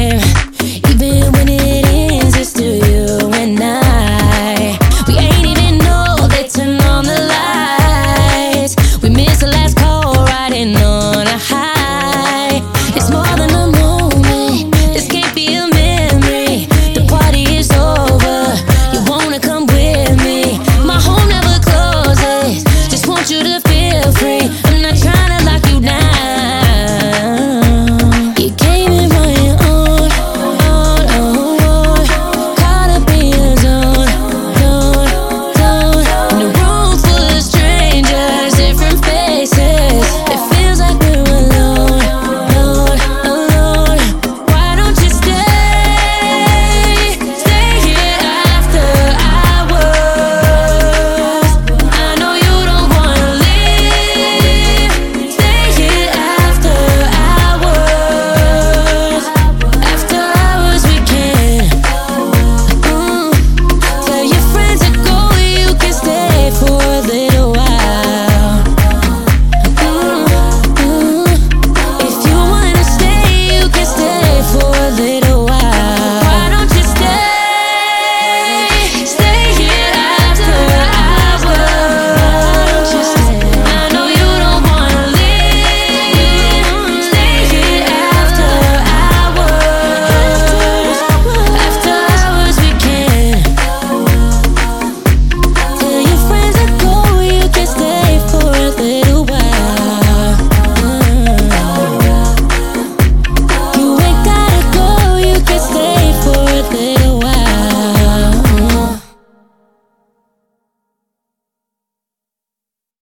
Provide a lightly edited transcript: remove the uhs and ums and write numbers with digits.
Even when it ends, it's still you and I. We ain't even know they turn on the lights. We missed the last call, riding on a high. It's more than a moment, this can't be a minute.